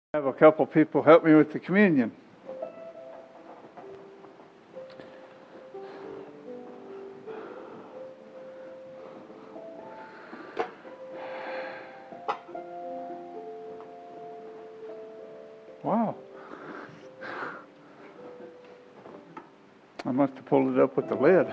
Have a couple people help me with the communion. Wow. I must have pulled it up with the lid.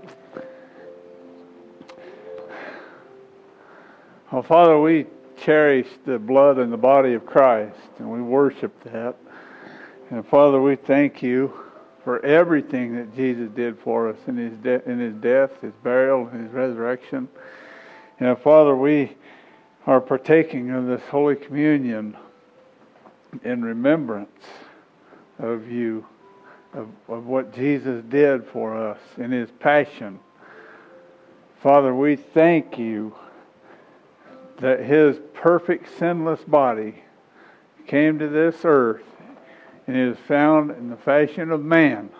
Well, Father, we cherish the blood and the body of Christ, and we worship that. And Father, we thank you for everything that Jesus did for us in his death, his burial, and his resurrection. And Father, we are partaking of this Holy Communion in remembrance of you, of what Jesus did for us in his passion. Father, we thank you that his perfect sinless body came to this earth and is found in the fashion of man.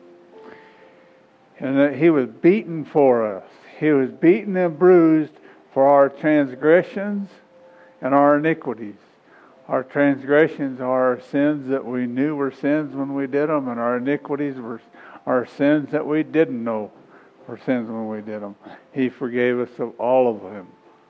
And that he was beaten for us. He was beaten and bruised for our transgressions and our iniquities. Our transgressions are our sins that we knew were sins when we did them, and our iniquities were our sins that we didn't know were sins when we did them. He forgave us of all of them.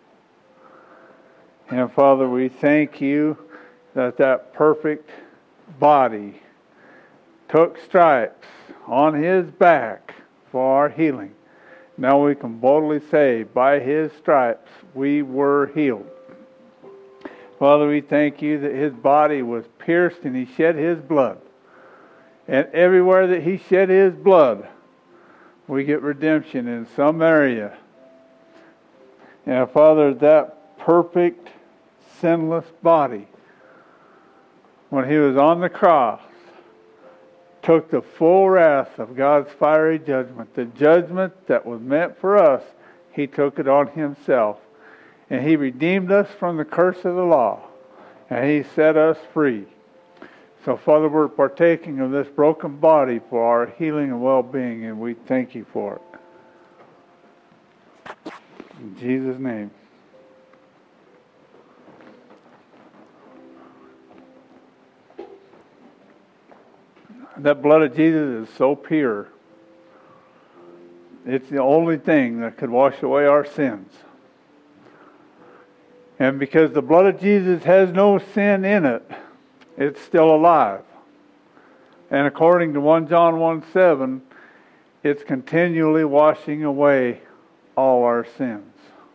And Father, we thank you that perfect body took stripes on his back for our healing. Now we can boldly say, by his stripes we were healed. Father, we thank you that his body was pierced and he shed his blood. And everywhere that he shed his blood, we get redemption in some area. And Father, that perfect, sinless body, when he was on the cross, took the full wrath of God's fiery judgment. The judgment that was meant for us, he took it on himself. And he redeemed us from the curse of the law. And he set us free. So, Father, we're partaking of this broken body for our healing and well-being, and we thank you for it. In Jesus' name. That blood of Jesus is so pure. It's the only thing that could wash away our sins. And because the blood of Jesus has no sin in it, it's still alive. And according to 1 John 1:7, it's continually washing away all our sins.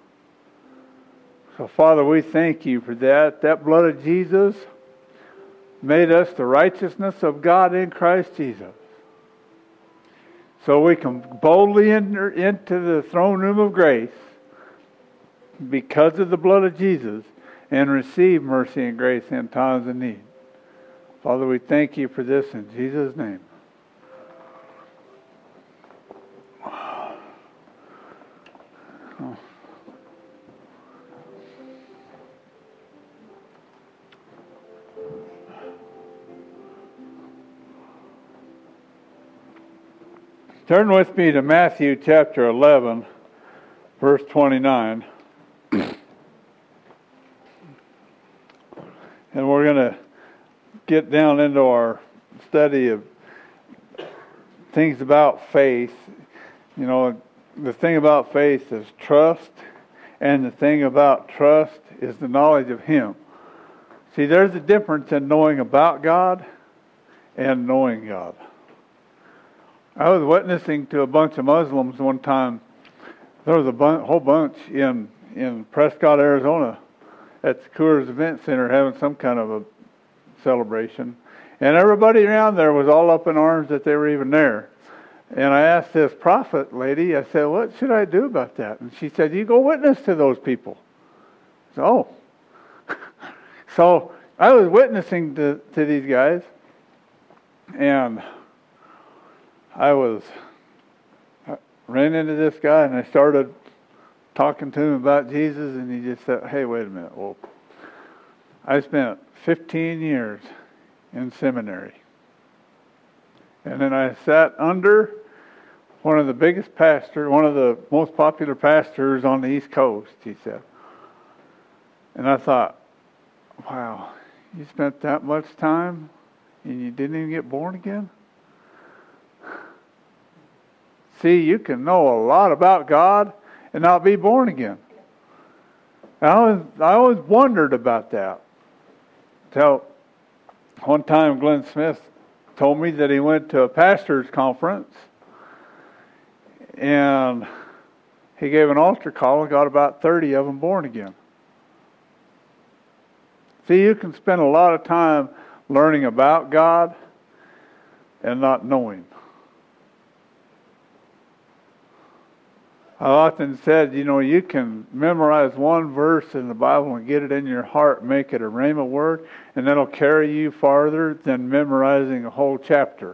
So, Father, we thank you for that. That blood of Jesus made us the righteousness of God in Christ Jesus. So we can boldly enter into the throne room of grace because of the blood of Jesus and receive mercy and grace in times of need. Father, we thank you for this in Jesus' name. Turn with me to Matthew chapter 11, verse 29. And we're going to get down into our study of things about faith. You know, the thing about faith is trust, and the thing about trust is the knowledge of Him. See, there's a difference in knowing about God and knowing God. I was witnessing to a bunch of Muslims one time. There was a whole bunch in Prescott, Arizona, at the Coors Event Center having some kind of a celebration. And everybody around there was all up in arms that they were even there. And I asked this prophet lady, I said, what should I do about that? And she said, you go witness to those people. So, so I was witnessing to these guys, and I ran into this guy, and I started talking to him about Jesus, and he just said, hey, wait a minute. Well, I spent 15 years in seminary. And then I sat under one of the biggest pastors, one of the most popular pastors on the East Coast, he said. And I thought, wow, You spent that much time and you didn't even get born again? See, you can know a lot about God and not be born again. I always wondered about that. Till one time Glenn Smith told me that he went to a pastor's conference and he gave an altar call and got about 30 of them born again. See, you can spend a lot of time learning about God and not knowing. I often said, you can memorize one verse in the Bible and get it in your heart, make it a rhema word, and that'll carry you farther than memorizing a whole chapter.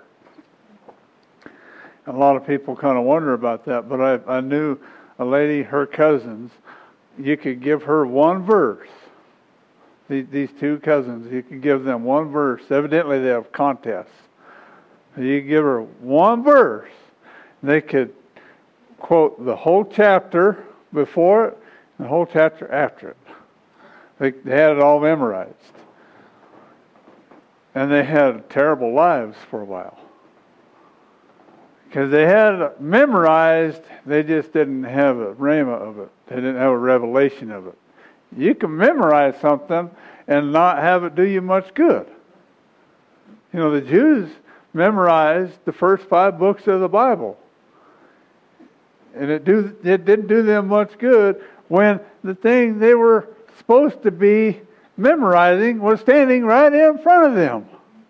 A lot of people kind of wonder about that, but I knew a lady, her cousins, you could give her one verse. These two cousins, you could give them one verse. Evidently they have contests. You could give her one verse. They could quote the whole chapter before it and the whole chapter after it. They had it all memorized. And they had terrible lives for a while. Because they had it memorized, they just didn't have a rhema of it. They didn't have a revelation of it. You can memorize something and not have it do you much good. The Jews memorized the first 5 books of the Bible. And it didn't do them much good when the thing they were supposed to be memorizing was standing right in front of them.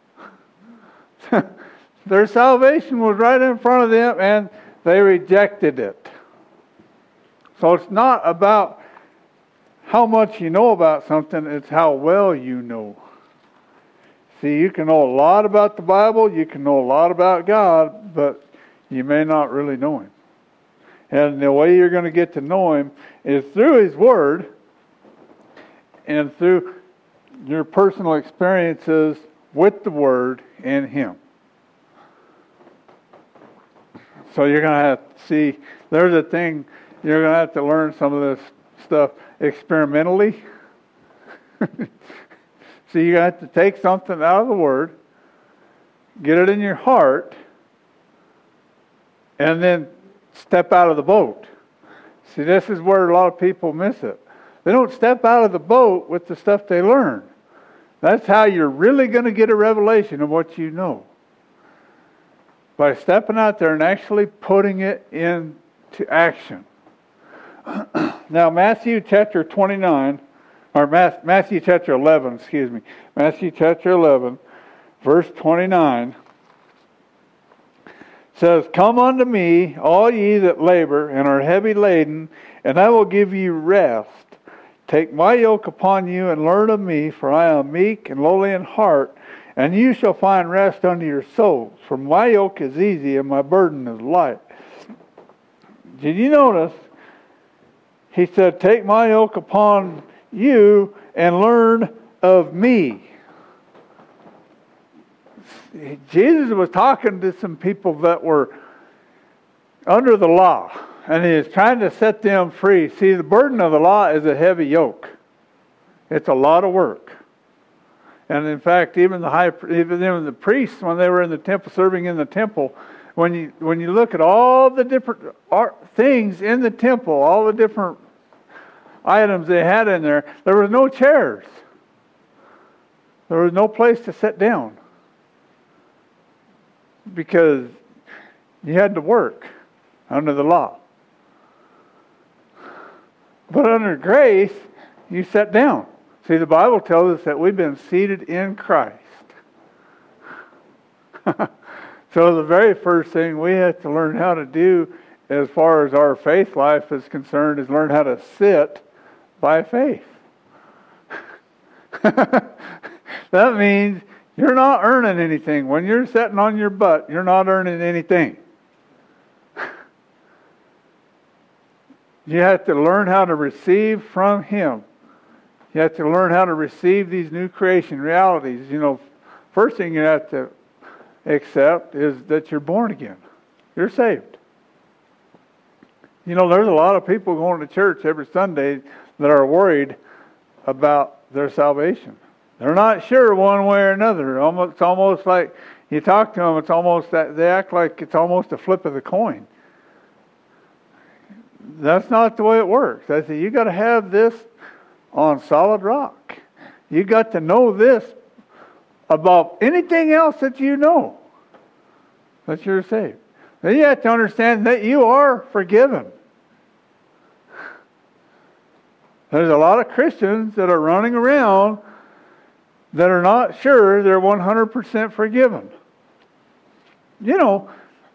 Their salvation was right in front of them and they rejected it. So it's not about how much you know about something, it's how well you know. See, you can know a lot about the Bible, you can know a lot about God, but you may not really know Him. And the way you're going to get to know Him is through His Word and through your personal experiences with the Word and Him. So you're going to have to see, there's a thing, you're going to have to learn some of this stuff experimentally. So you have to take something out of the Word, get it in your heart, and then step out of the boat. See, this is where a lot of people miss it. They don't step out of the boat with the stuff they learn. That's how you're really going to get a revelation of what you know. By stepping out there and actually putting it into action. Now, Matthew chapter 29, or Matthew chapter 11, Matthew chapter 11, verse 29, says, "Come unto me, all ye that labor and are heavy laden, and I will give you rest. Take my yoke upon you and learn of me, for I am meek and lowly in heart, and you shall find rest unto your souls. For my yoke is easy and my burden is light." Did you notice? He said, take my yoke upon you and learn of me. Jesus was talking to some people that were under the law, and He is trying to set them free. See, the burden of the law is a heavy yoke. It's a lot of work. And in fact, even the priests, when they were in the temple, serving in the temple, when you look at all the different things in the temple, all the different items they had in there, there was no chairs. There was no place to sit down. Because you had to work under the law. But under grace, you sat down. See, the Bible tells us that we've been seated in Christ. So the very first thing we have to learn how to do as far as our faith life is concerned is learn how to sit by faith. That means you're not earning anything. When you're sitting on your butt, you're not earning anything. You have to learn how to receive from Him. You have to learn how to receive these new creation realities. First thing you have to accept is that you're born again. You're saved. There's a lot of people going to church every Sunday that are worried about their salvation. They're not sure one way or another. It's almost like you talk to them, it's almost that they act like it's almost a flip of the coin. That's not the way it works. I say, you got to have this on solid rock. You got to know this above anything else that you know, that you're saved. Then you have to understand that you are forgiven. There's a lot of Christians that are running around that are not sure they're 100% forgiven. You know,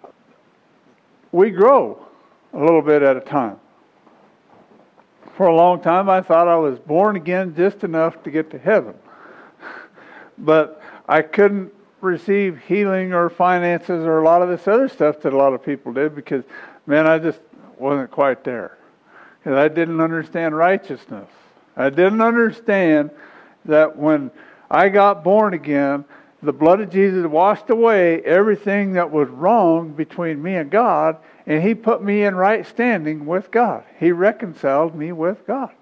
we grow a little bit at a time. For a long time, I thought I was born again just enough to get to heaven. But I couldn't receive healing or finances or a lot of this other stuff that a lot of people did because, man, I just wasn't quite there. Because I didn't understand righteousness. I didn't understand that when I got born again, the blood of Jesus washed away everything that was wrong between me and God, and He put me in right standing with God. He reconciled me with God.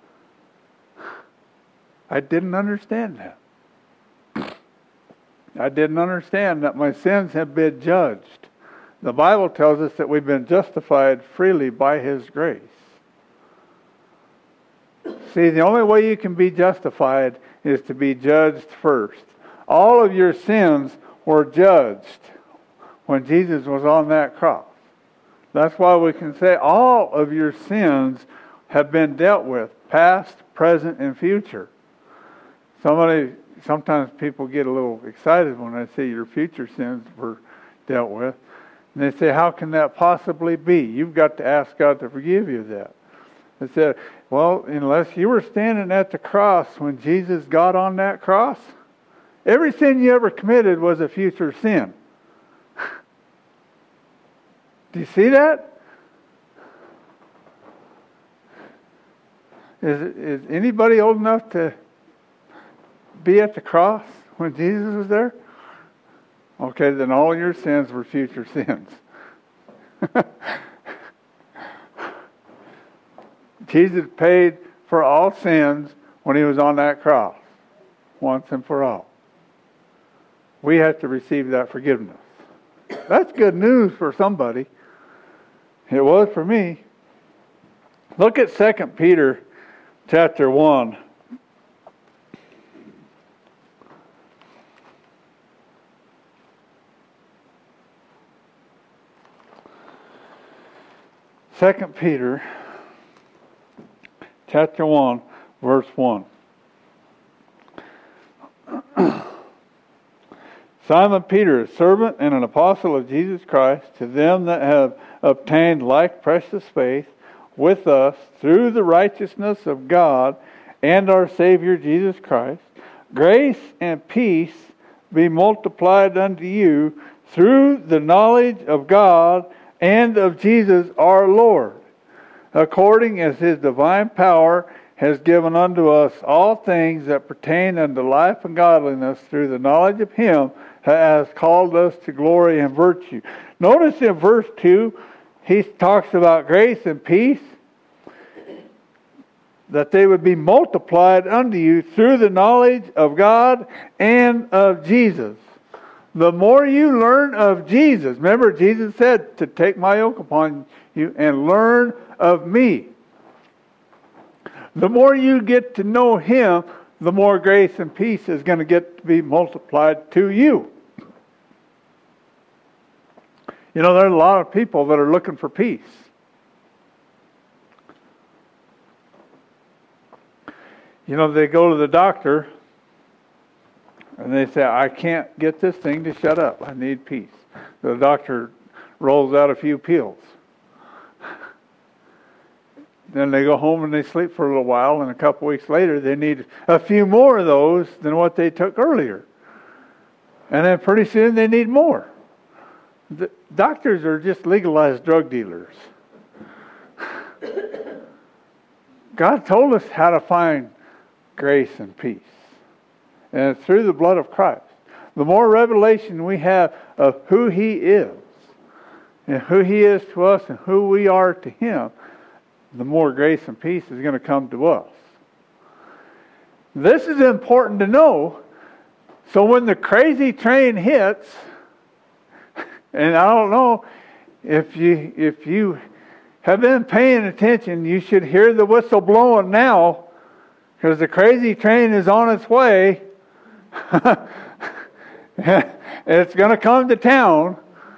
I didn't understand that. I didn't understand that my sins have been judged. The Bible tells us that we've been justified freely by His grace. See, the only way you can be justified is to be judged first. All of your sins were judged when Jesus was on that cross. That's why we can say all of your sins have been dealt with, past, present, and future. Sometimes people get a little excited when I say your future sins were dealt with. And they say, how can that possibly be? You've got to ask God to forgive you that. I said, well, unless you were standing at the cross when Jesus got on that cross, every sin you ever committed was a future sin. Do you see that? Is anybody old enough to be at the cross when Jesus was there? Okay, then all your sins were future sins. Jesus paid for all sins when He was on that cross, once and for all. We have to receive that forgiveness. That's good news for somebody. It was for me. Look at 2 Peter chapter 1. Second Peter chapter 1, verse 1. Simon Peter, a servant and an apostle of Jesus Christ, to them that have obtained like precious faith with us through the righteousness of God and our Savior Jesus Christ, grace and peace be multiplied unto you through the knowledge of God and of Jesus our Lord, according as His divine power has given unto us all things that pertain unto life and godliness through the knowledge of Him who has called us to glory and virtue. Notice in verse 2, he talks about grace and peace, that they would be multiplied unto you through the knowledge of God and of Jesus. The more you learn of Jesus, remember Jesus said to take my yoke upon you and learn of me. The more you get to know Him, the more grace and peace is going to get to be multiplied to you. You know, there's a lot of people that are looking for peace. You know, they go to the doctor and they say, I can't get this thing to shut up. I need peace. The doctor rolls out a few pills. Then they go home and they sleep for a little while, and a couple weeks later they need a few more of those than what they took earlier. And then pretty soon they need more. The doctors are just legalized drug dealers. God told us how to find grace and peace. And it's through the blood of Christ. The more revelation we have of who He is, and who He is to us, and who we are to Him, the more grace and peace is going to come to us. This is important to know So when the crazy train hits, and I don't know if you have been paying attention, you should hear the whistle blowing now, because the crazy train is on its way. It's going to come to town.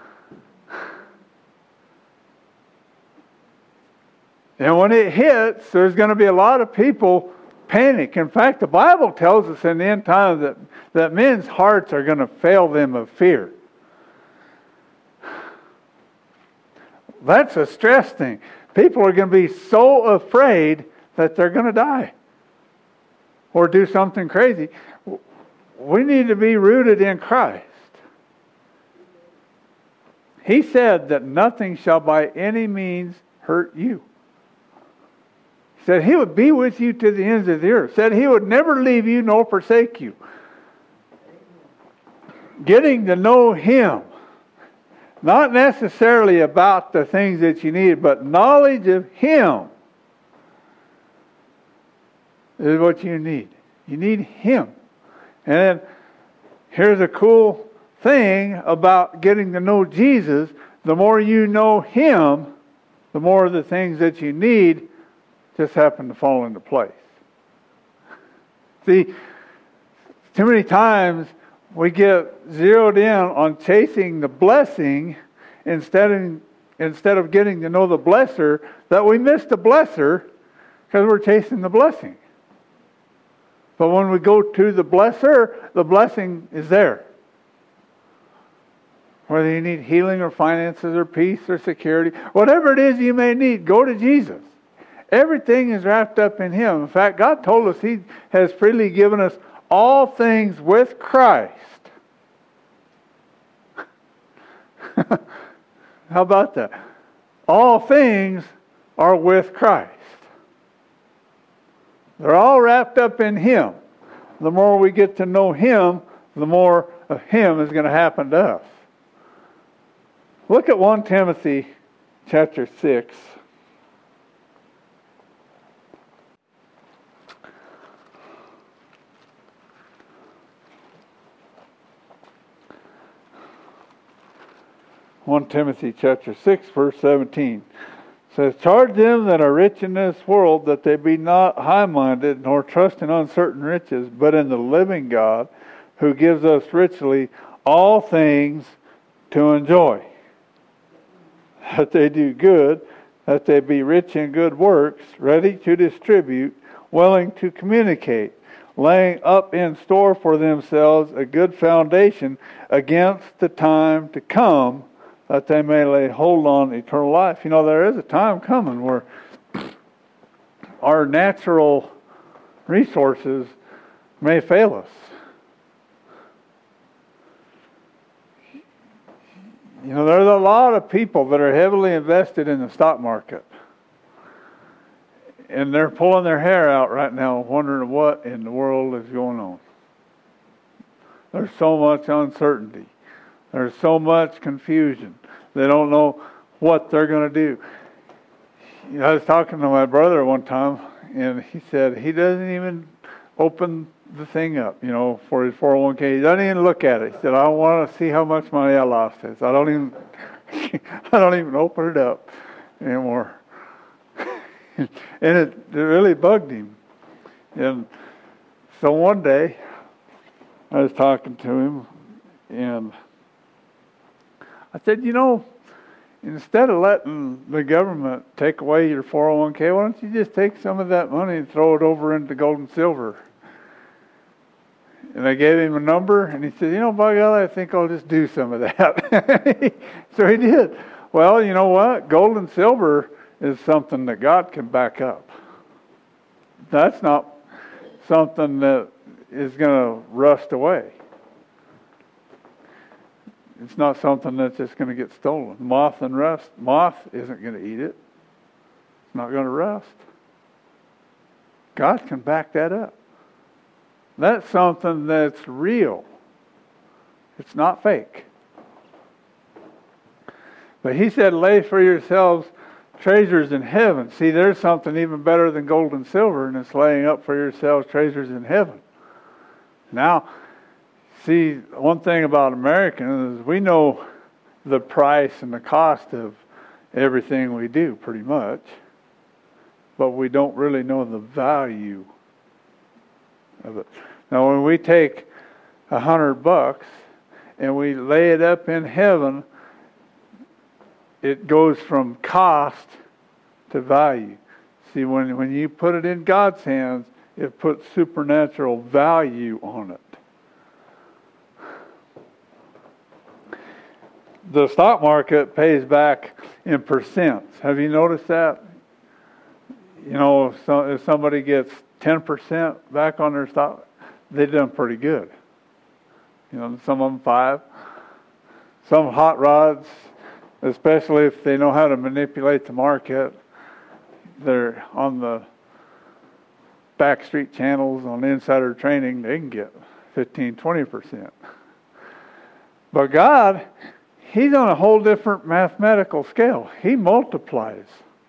And when it hits, there's going to be a lot of people panic. In fact, the Bible tells us in the end time that men's hearts are going to fail them of fear. That's a stress thing. People are going to be so afraid that they're going to die or do something crazy. We need to be rooted in Christ. He said that nothing shall by any means hurt you. He said He would be with you to the ends of the earth. He said He would never leave you nor forsake you. Getting to know Him. Not necessarily about the things that you need, but knowledge of Him is what you need. You need Him. And then here's a cool thing about getting to know Jesus. The more you know Him, the more of the things that you need just happen to fall into place. See, too many times we get zeroed in on chasing the blessing instead of getting to know the blesser, that we miss the blesser because we're chasing the blessing. But when we go to the blesser, the blessing is there. Whether you need healing or finances or peace or security, whatever it is you may need, go to Jesus. Everything is wrapped up in Him. In fact, God told us He has freely given us all things with Christ. How about that? All things are with Christ. They're all wrapped up in Him. The more we get to know Him, the more of Him is going to happen to us. Look at 1 Timothy chapter 6. One Timothy chapter 6, verse 17 says, "Charge them that are rich in this world that they be not high-minded, nor trust in uncertain riches, but in the living God, who gives us richly all things to enjoy. That they do good, that they be rich in good works, ready to distribute, willing to communicate, laying up in store for themselves a good foundation against the time to come, that they may lay hold on eternal life." You know, there is a time coming where our natural resources may fail us. You know, there's a lot of people that are heavily invested in the stock market. And they're pulling their hair out right now, wondering what in the world is going on. There's so much uncertainty. There's so much confusion. They don't know what they're going to do. You know, I was talking to my brother one time, and he said he doesn't even open the thing up, you know, for his 401k. He doesn't even look at it. He said, "I want to see how much money I lost." I said, I don't even open it up anymore. And it really bugged him. And so one day, I was talking to him, and I said, you know, instead of letting the government take away your 401k, why don't you just take some of that money and throw it over into gold and silver? And I gave him a number, and he said, you know, by golly, I think I'll just do some of that. So he did. Well, you know what? Gold and silver is something that God can back up. That's not something that is going to rust away. It's not something that's just going to get stolen. Moth isn't going to eat it. It's not going to rust. God can back that up. That's something that's real. It's not fake. But He said, lay for yourselves treasures in heaven. See, there's something even better than gold and silver, and it's laying up for yourselves treasures in heaven. Now, See, one thing about Americans is we know the price and the cost of everything we do, pretty much. But we don't really know the value of it. Now, when we take $100 and we lay it up in heaven, it goes from cost to value. See, when you put it in God's hands, it puts supernatural value on it. The stock market pays back in percents. Have you noticed that? You know, if somebody gets 10% back on their stock, they've done pretty good. You know, some of them 5. Some hot rods, especially if they know how to manipulate the market, they're on the back street channels on insider trading, they can get 15, 20%. But God, He's on a whole different mathematical scale. He multiplies.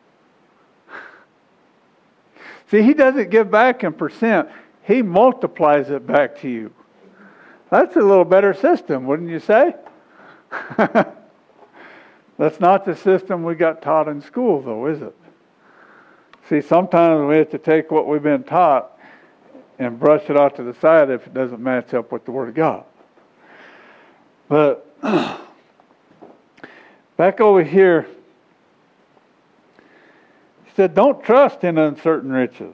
See, He doesn't give back in percent. He multiplies it back to you. That's a little better system, wouldn't you say? That's not the system we got taught in school, though, is it? See, sometimes we have to take what we've been taught and brush it off to the side if it doesn't match up with the Word of God. But back over here, he said, don't trust in uncertain riches.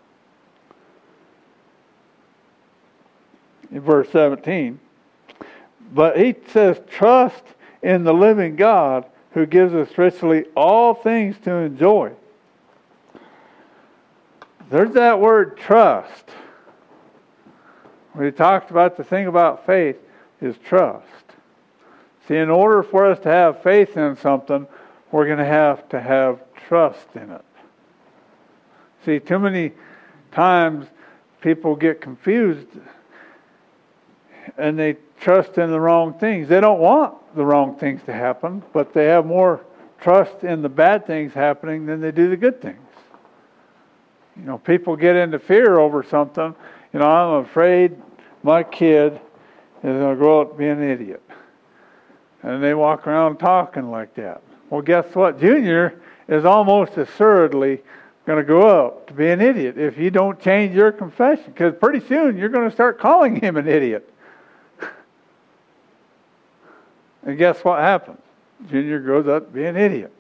In verse 17. But he says, trust in the living God who gives us richly all things to enjoy. There's that word trust. We talked about the thing about faith is trust. See, in order for us to have faith in something, we're going to have trust in it. See, too many times people get confused and they trust in the wrong things. They don't want the wrong things to happen, but they have more trust in the bad things happening than they do the good things. You know, people get into fear over something. You know, I'm afraid my kid is going to grow up to be an idiot. And they walk around talking like that. Well, guess what? Junior is almost assuredly going to grow up to be an idiot if you don't change your confession. Because pretty soon you're going to start calling him an idiot. And guess what happens? Junior grows up to be an idiot.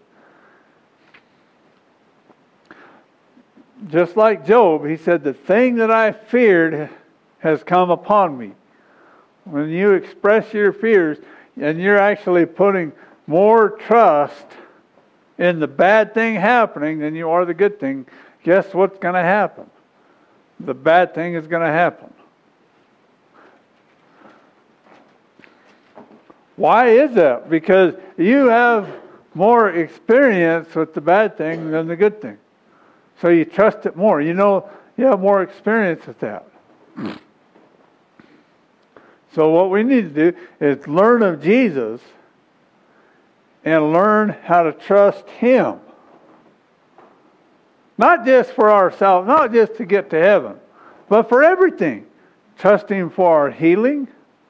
Just like Job, he said, the thing that I feared has come upon me. When you express your fears, and you're actually putting more trust in the bad thing happening than you are the good thing, guess what's going to happen? The bad thing is going to happen. Why is that? Because you have more experience with the bad thing than the good thing. So you trust it more. You know, you have more experience with that. So what we need to do is learn of Jesus and learn how to trust Him. Not just for ourselves, not just to get to heaven, but for everything. Trust Him for our healing.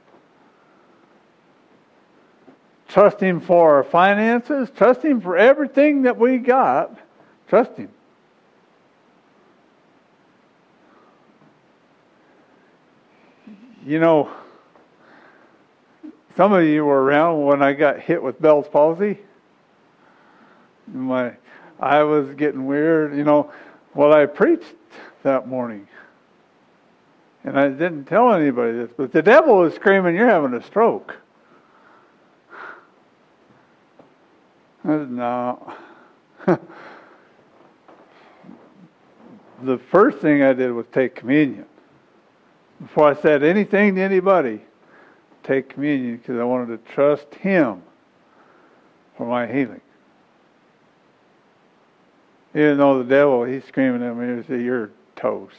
Trust Him for our finances. Trust Him for everything that we got. Trust Him. You know, some of you were around when I got hit with Bell's palsy. My eye was getting weird. You know, well, I preached that morning. And I didn't tell anybody this, but the devil was screaming, "You're having a stroke." I said, no. The first thing I did was take communion. Before I said anything to anybody, take communion because I wanted to trust Him for my healing. Even though the devil, he's screaming at me, he said, "You're toast."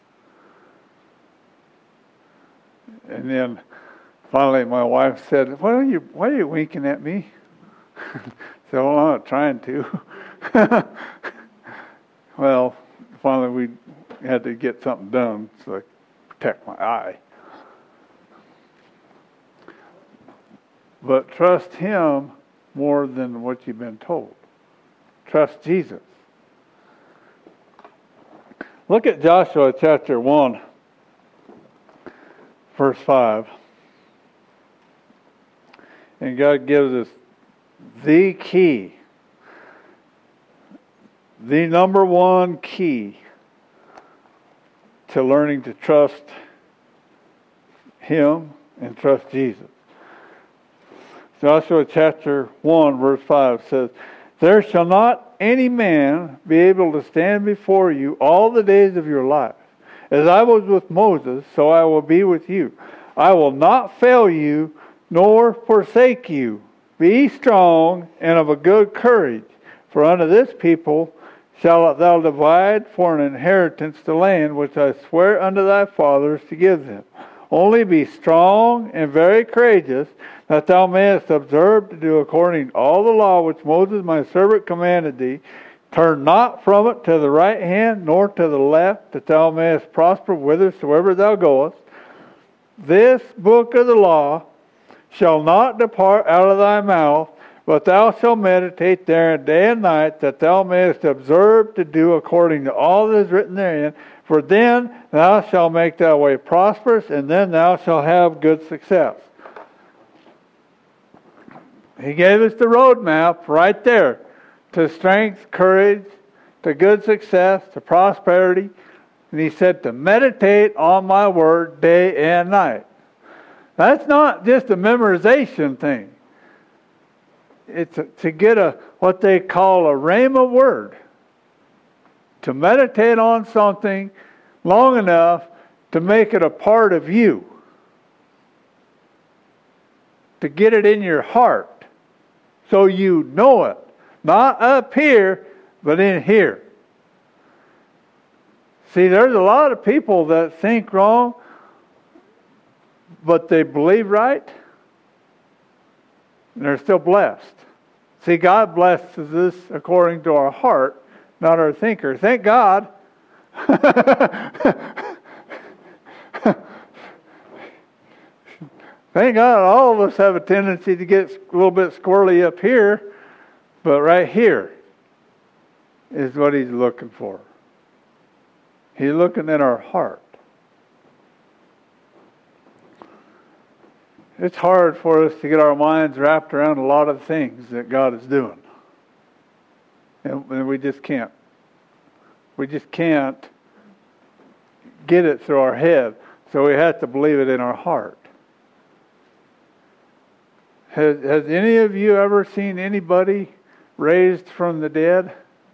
And then finally my wife said, why are you winking at me? So, well, I'm not trying to. Well, finally we had to get something done so I could protect my eye. but trust Him more than what you've been told. Trust Jesus. Look at Joshua chapter 1, verse 5. And God gives us the key, the number one key to learning to trust Him and trust Jesus. Joshua chapter 1 verse 5 says, "There shall not any man be able to stand before you all the days of your life. As I was with Moses, so I will be with you. I will not fail you nor forsake you. Be strong and of a good courage, for unto this people shalt thou divide for an inheritance the land which I swear unto thy fathers to give them. Only be strong and very courageous, that thou mayest observe to do according to all the law which Moses my servant commanded thee. Turn not from it to the right hand, nor to the left, that thou mayest prosper whithersoever thou goest. This book of the law shall not depart out of thy mouth, but thou shalt meditate therein day and night, that thou mayest observe to do according to all that is written therein. For then thou shalt make thy way prosperous, and then thou shalt have good success." He gave us the roadmap right there to strength, courage, to good success, to prosperity. And He said to meditate on my word day and night. That's not just a memorization thing. It's to get what they call a rhema word. To meditate on something long enough to make it a part of you. To get it in your heart so you know it. Not up here, but in here. See, there's a lot of people that think wrong, but they believe right, and they're still blessed. See, God blesses us according to our heart, not our thinker. Thank God. Thank God all of us have a tendency to get a little bit squirrely up here, but right here is what He's looking for. He's looking at our heart. It's hard for us to get our minds wrapped around a lot of things that God is doing. And we just can't. We just can't get it through our head. So we have to believe it in our heart. Has any of you ever seen anybody raised from the dead?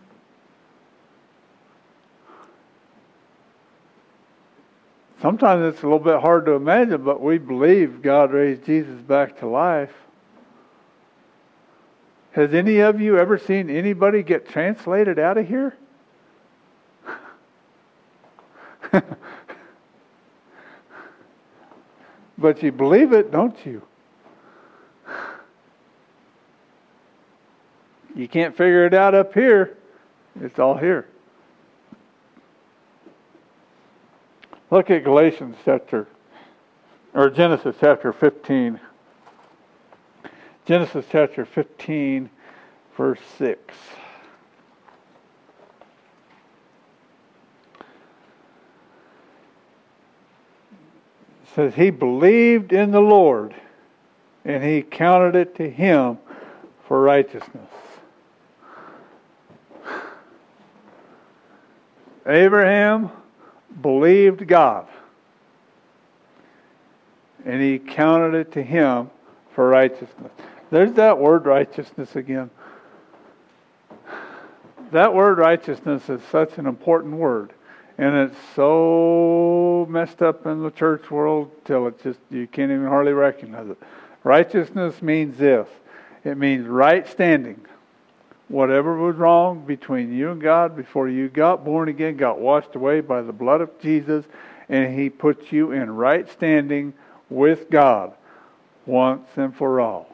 Sometimes it's a little bit hard to imagine, but we believe God raised Jesus back to life. Has any of you ever seen anybody get translated out of here? But you believe it, don't you? You can't figure it out up here. It's all here. Look at Genesis chapter 15. Genesis chapter 15, verse 6. It says, "He believed in the Lord, and He counted it to him for righteousness." Abraham believed God, and He counted it to him for righteousness. There's that word righteousness again. That word righteousness is such an important word, and it's so messed up in the church world till it just, you can't even hardly recognize it. Righteousness means this. It means right standing. Whatever was wrong between you and God before you got born again, got washed away by the blood of Jesus, and He puts you in right standing with God once and for all.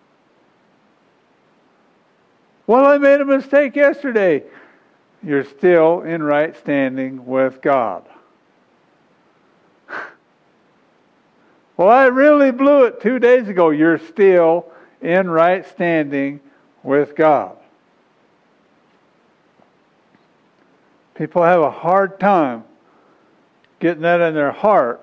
Well, I made a mistake yesterday. You're still in right standing with God. Well, I really blew it 2 days ago. You're still in right standing with God. People have a hard time getting that in their heart.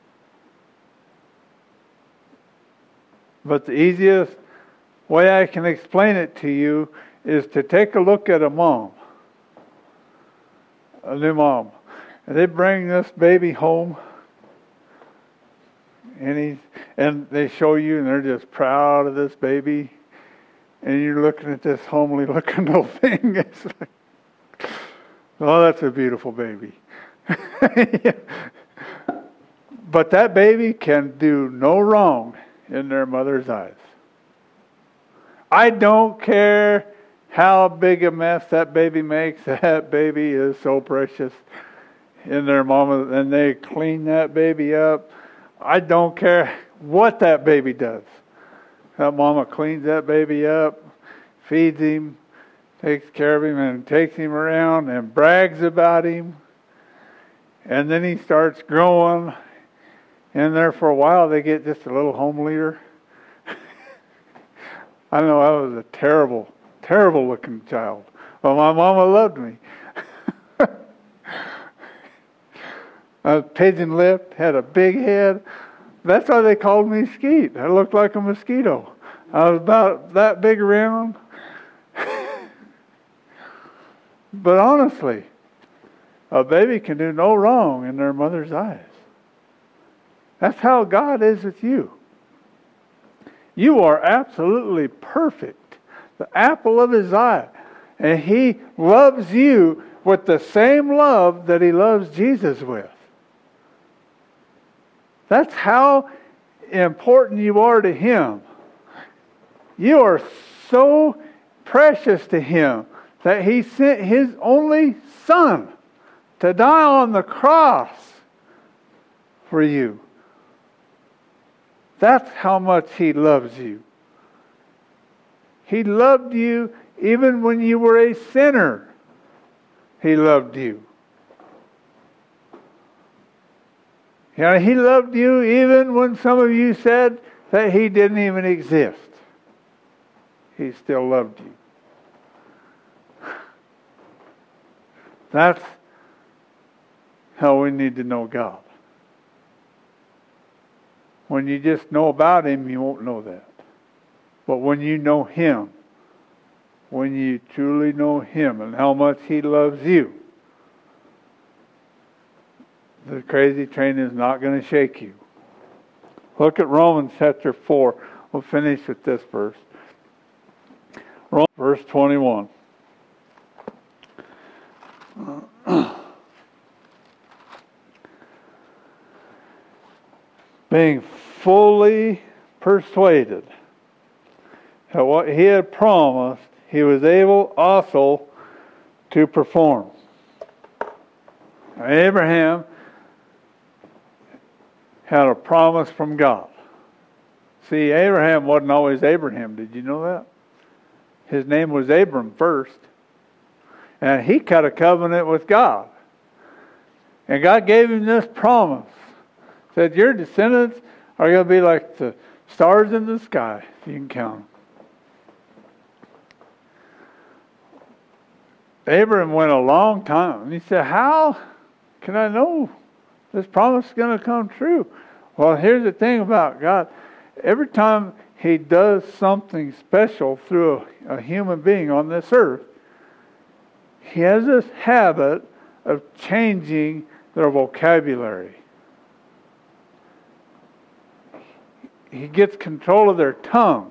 But the easiest way I can explain it to you is to take a look at a mom, a new mom. And they bring this baby home, and they show you, and they're just proud of this baby. And you're looking at this homely looking little thing. It's like, oh, that's a beautiful baby. But that baby can do no wrong in their mother's eyes. I don't care how big a mess that baby makes. That baby is so precious in their mama, and they clean that baby up. I don't care what that baby does. That mama cleans that baby up, feeds him, takes care of him, and takes him around and brags about him. And then he starts growing. And there for a while, they get just a little homelier. I know I was a terrible, terrible looking child. But my mama loved me. I was pigeon-lipped, had a big head. That's why they called me Skeet. I looked like a mosquito. I was about that big around. But honestly, a baby can do no wrong in their mother's eyes. That's how God is with you. You are absolutely perfect, the apple of His eye. And He loves you with the same love that He loves Jesus with. That's how important you are to Him. You are so precious to Him that He sent His only Son to die on the cross for you. That's how much He loves you. He loved you even when you were a sinner. He loved you. Yeah, He loved you even when some of you said that He didn't even exist. He still loved you. That's how we need to know God. When you just know about Him, you won't know that. But when you know Him, when you truly know Him and how much He loves you, the crazy train is not going to shake you. Look at Romans chapter 4. We'll finish with this verse. Verse 21. Being fully persuaded that what He had promised, He was able also to perform. Abraham had a promise from God. See, Abraham wasn't always Abraham. Did you know that? His name was Abram first. And he cut a covenant with God. And God gave him this promise. Said, your descendants are going to be like the stars in the sky, if you can count them. Abram went a long time. And he said, how can I know this promise is going to come true? Well, here's the thing about God. Every time He does something special through a human being on this earth, He has this habit of changing their vocabulary. He gets control of their tongue.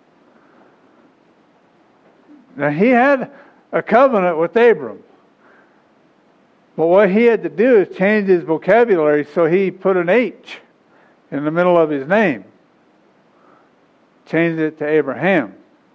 Now, He had a covenant with Abram. But what he had to do is change his vocabulary, so he put an H in the middle of his name. Changed it to Abraham,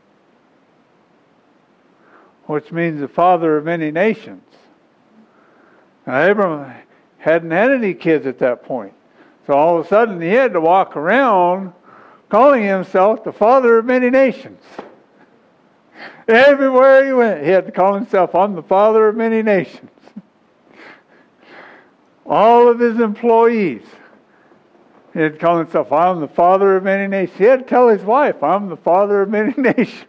which means the father of many nations. Now, Abram hadn't had any kids at that point. So all of a sudden he had to walk around calling himself the father of many nations. Everywhere he went, he had to call himself, I'm the father of many nations. All of his employees, He had called himself, I'm the father of many nations. He had to tell his wife, I'm the father of many nations.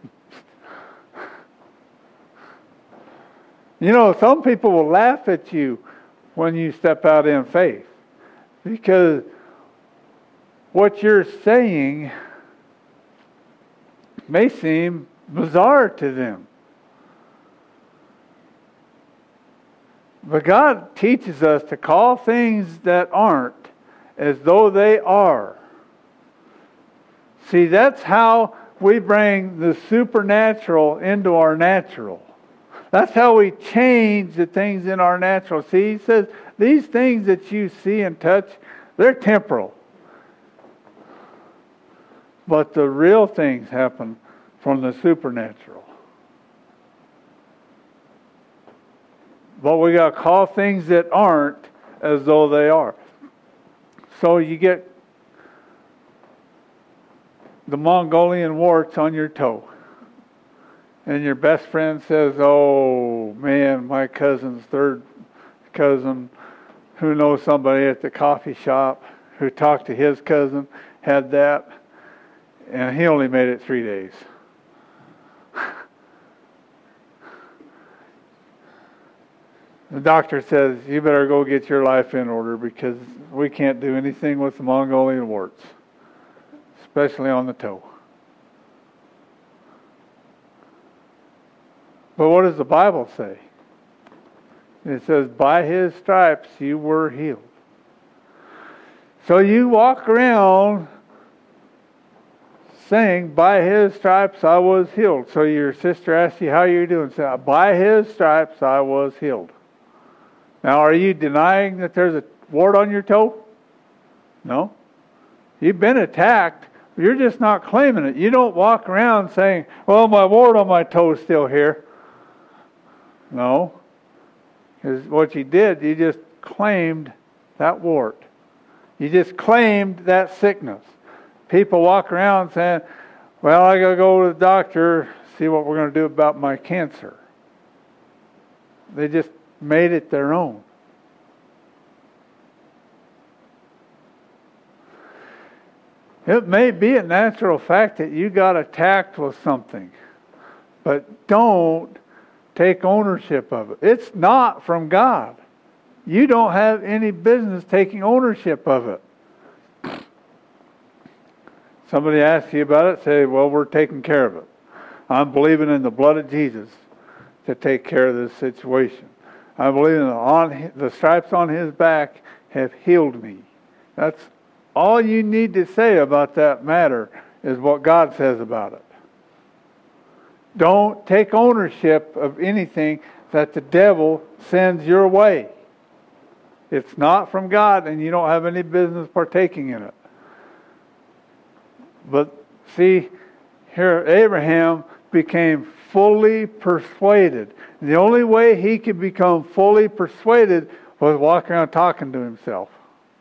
You know, some people will laugh at you when you step out in faith, because what you're saying may seem bizarre to them. But God teaches us to call things that aren't as though they are. See, that's how we bring the supernatural into our natural. That's how we change the things in our natural. See, he says, these things that you see and touch, they're temporal. But the real things happen from the supernatural. But we got to call things that aren't as though they are. So you get the Mongolian warts on your toe. And your best friend says, oh man, my cousin's third cousin who knows somebody at the coffee shop who talked to his cousin had that. And he only made it 3 days. The doctor says, you better go get your life in order because we can't do anything with the Mongolian warts, especially on the toe. But what does the Bible say? It says, by his stripes you were healed. So you walk around saying, by his stripes I was healed. So your sister asks you, how are you doing? Say, by his stripes I was healed. Now, are you denying that there's a wart on your toe? No. You've been attacked. You're just not claiming it. You don't walk around saying, well, my wart on my toe is still here. No. Because what you did, you just claimed that wart. You just claimed that sickness. People walk around saying, well, I got to go to the doctor, see what we're going to do about my cancer. They just made it their own. It may be a natural fact that you got attacked with something, but don't take ownership of it. It's not from God. You don't have any business taking ownership of it. Somebody asks you about it, say, well, we're taking care of it. I'm believing in the blood of Jesus to take care of this situation. I believe the stripes on his back have healed me. That's all you need to say about that matter is what God says about it. Don't take ownership of anything that the devil sends your way. It's not from God, and you don't have any business partaking in it. But see, here Abraham became fully persuaded. The only way he could become fully persuaded was walking around talking to himself.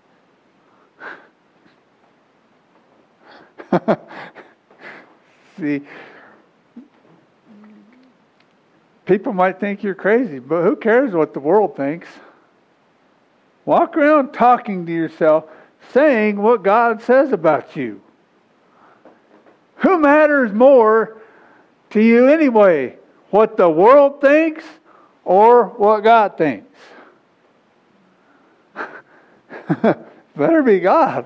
See, people might think you're crazy, but who cares what the world thinks? Walk around talking to yourself, saying what God says about you. Who matters more to you anyway? What the world thinks or what God thinks? Better be God.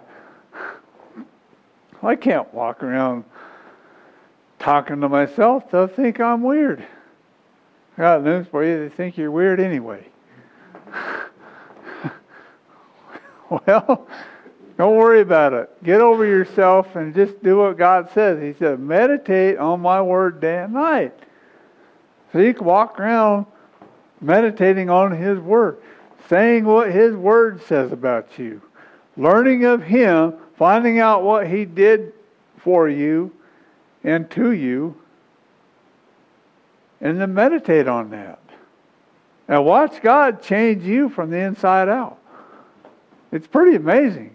I can't walk around talking to myself. They'll think I'm weird. I got news for you. They think you're weird anyway. Well, don't worry about it. Get over yourself and just do what God says. He said, meditate on my word day and night. So you can walk around meditating on his word, saying what his word says about you, learning of him, finding out what he did for you and to you, and then meditate on that. And watch God change you from the inside out. It's pretty amazing.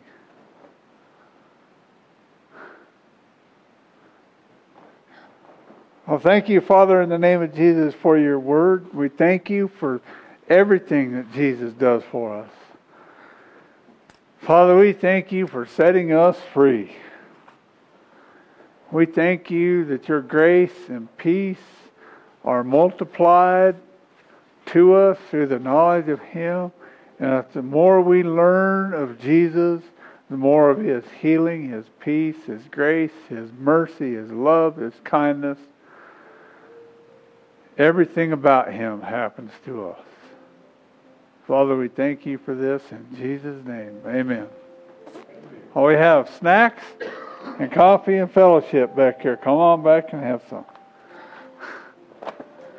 Well, thank you, Father, in the name of Jesus for your word. We thank you for everything that Jesus does for us. Father, we thank you for setting us free. We thank you that your grace and peace are multiplied to us through the knowledge of Him. And that the more we learn of Jesus, the more of His healing, His peace, His grace, His mercy, His love, His kindness, everything about Him happens to us. Father, we thank you for this in Jesus' name. Amen. We have snacks and coffee and fellowship back here. Come on back and have some.